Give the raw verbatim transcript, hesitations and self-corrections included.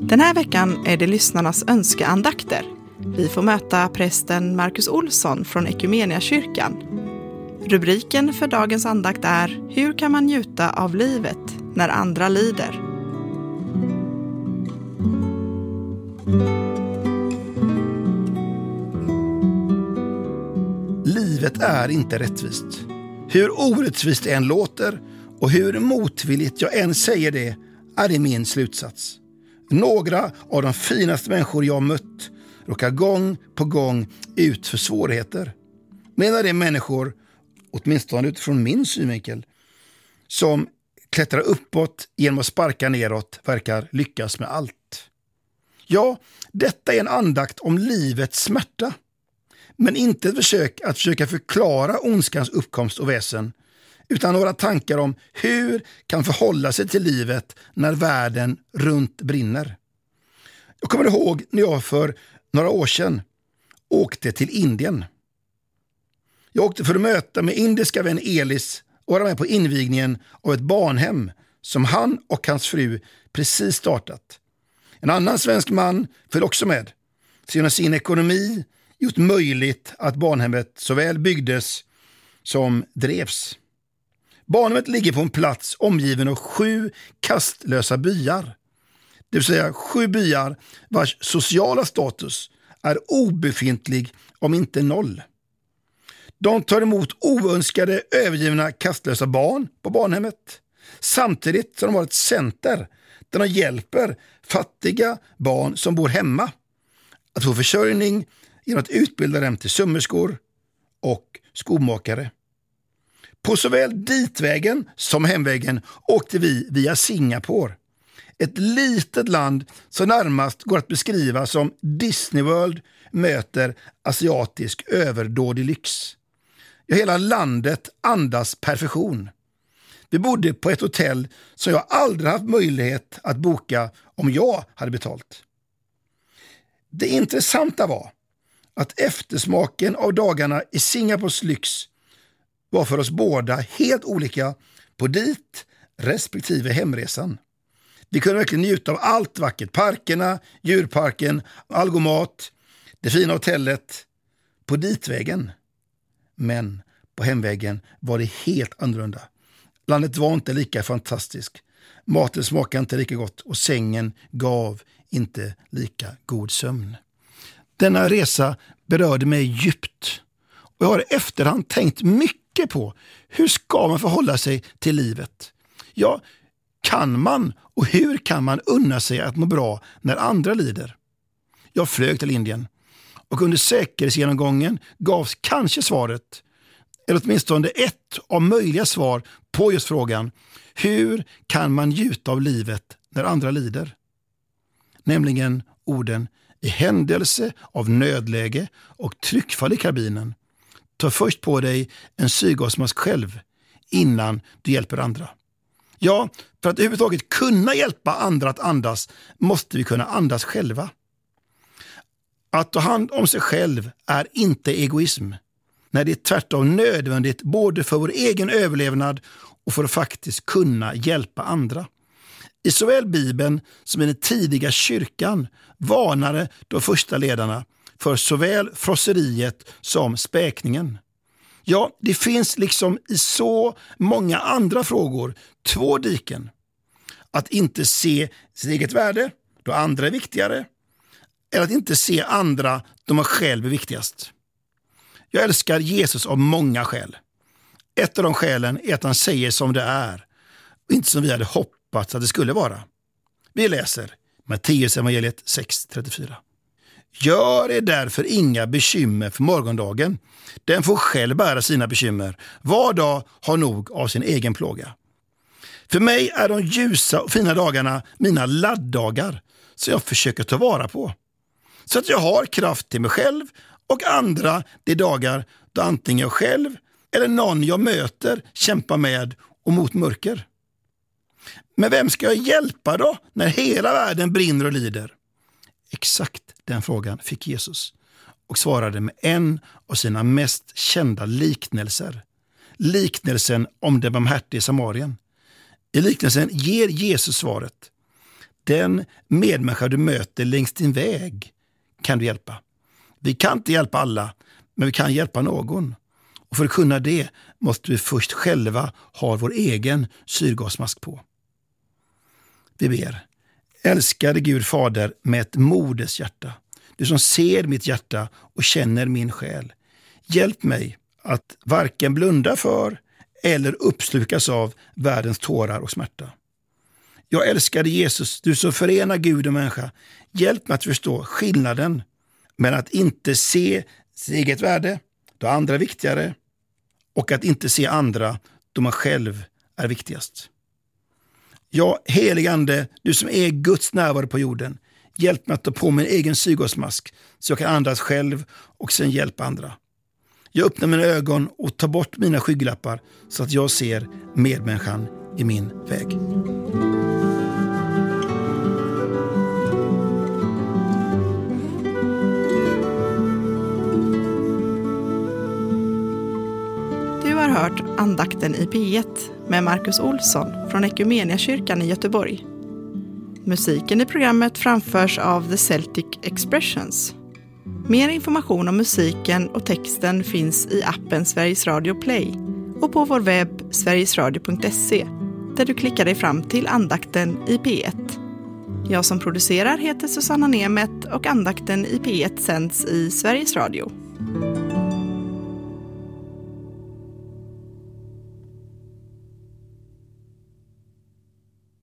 Den här veckan är det lyssnarnas önskeandakter. Vi får möta prästen Marcus Olsson från Ekumeniakyrkan. Rubriken för dagens andakt är: Hur kan man njuta av livet när andra lider? Livet är inte rättvist. Hur orättvist det än låter och hur motvilligt jag än säger det, är det min slutsats. Några av de finaste människor jag mött råkar gång på gång ut för svårigheter. Medan det är människor, åtminstone utifrån min synvinkel, som klättrar uppåt genom att sparka neråt, verkar lyckas med allt. Ja, detta är en andakt om livets smärta. Men inte ett försök att försöka förklara ondskans uppkomst och väsen, utan några tankar om hur kan förhålla sig till livet när världen runt brinner. Jag kommer ihåg när jag för några år sedan åkte till Indien. Jag åkte för att möta med indiska vän Elis och vara med på invigningen av ett barnhem som han och hans fru precis startat. En annan svensk man föll också med, så genom sin ekonomi gjort möjligt att barnhemmet såväl byggdes som drevs. Barnhemmet ligger på en plats omgiven av sju kastlösa byar. Det vill säga sju byar vars sociala status är obefintlig om inte noll. De tar emot oönskade, övergivna, kastlösa barn på barnhemmet. Samtidigt som de har ett center där de hjälper fattiga barn som bor hemma att få försörjning genom att utbilda dem till sömmerskor och skomakare. På såväl ditvägen som hemvägen åkte vi via Singapore. Ett litet land som närmast går att beskriva som Disney World möter asiatisk överdådig lyx. Ja, hela landet andas perfektion. Vi bodde på ett hotell som jag aldrig haft möjlighet att boka om jag hade betalt. Det intressanta var att eftersmaken av dagarna i Singapores lyx var för oss båda helt olika på dit respektive hemresan. Vi kunde verkligen njuta av allt vackert. Parkerna, djurparken, Algomat, det fina hotellet på ditvägen. Men på hemvägen var det helt annorlunda. Landet var inte lika fantastiskt. Maten smakade inte lika gott och sängen gav inte lika god sömn. Denna resa berörde mig djupt. Och jag har i efterhand tänkt mycket på hur ska man förhålla sig till livet. Ja, kan man och hur kan man unna sig att må bra när andra lider? Jag flög till Indien och under säkerhetsgenomgången gavs kanske svaret, eller åtminstone ett av möjliga svar på just frågan: hur kan man njuta av livet när andra lider? Nämligen orden: i händelse av nödläge och tryckfall i kabinen, ta först på dig en syrgasmask själv innan du hjälper andra. Ja, för att överhuvudtaget kunna hjälpa andra att andas måste vi kunna andas själva. Att ta hand om sig själv är inte egoism, när det är tvärtom nödvändigt både för vår egen överlevnad och för att faktiskt kunna hjälpa andra. I såväl Bibeln som i den tidiga kyrkan varnade de första ledarna för såväl frosseriet som späkningen. Ja, det finns liksom i så många andra frågor två diken. Att inte se sitt eget värde då andra är viktigare, eller att inte se andra då man själv är viktigast. Jag älskar Jesus av många skäl. Ett av de skälen är att han säger som det är och inte som vi hade hoppats att det skulle vara. Vi läser Matteus evangeliet sex trettiofyra. Gör er därför inga bekymmer för morgondagen. Den får själv bära sina bekymmer. Var dag har nog av sin egen plåga. För mig är de ljusa och fina dagarna mina ladddagar som jag försöker ta vara på. Så att jag har kraft till mig själv och andra de dagar då antingen jag själv eller någon jag möter kämpar med och mot mörker. Men vem ska jag hjälpa då när hela världen brinner och lider? Exakt den frågan fick Jesus och svarade med en av sina mest kända liknelser. Liknelsen om den barmhärtige samarien. I liknelsen ger Jesus svaret: den medmänniska du möter längs din väg kan du hjälpa. Vi kan inte hjälpa alla, men vi kan hjälpa någon. Och för att kunna det måste vi först själva ha vår egen syrgasmask på. Vi ber. Älskade Gud Fader med ett moders hjärta. Du som ser mitt hjärta och känner min själ. Hjälp mig att varken blunda för eller uppslukas av världens tårar och smärta. Jag älskade Jesus, du som förenar Gud och människa. Hjälp mig att förstå skillnaden mellan att inte se sitt eget värde, då andra är viktigare, och att inte se andra då man själv är viktigast. Ja, helige Ande, du som är Guds närvaro på jorden, hjälp mig att ta på min egen syrgasmask så jag kan andas själv och sen hjälpa andra. Jag öppnar mina ögon och tar bort mina skygglappar så att jag ser medmänniskan i min väg. Du har hört andakten i P ett med Marcus Olsson från Ekumeniakyrkan i Göteborg. Musiken i programmet framförs av The Celtic Expressions. Mer information om musiken och texten finns i appen Sveriges Radio Play och på vår webb sverigesradio punkt se där du klickar dig fram till andakten i P ett. Jag som producerar heter Susanna Nemet och andakten i P ett sänds i Sveriges Radio.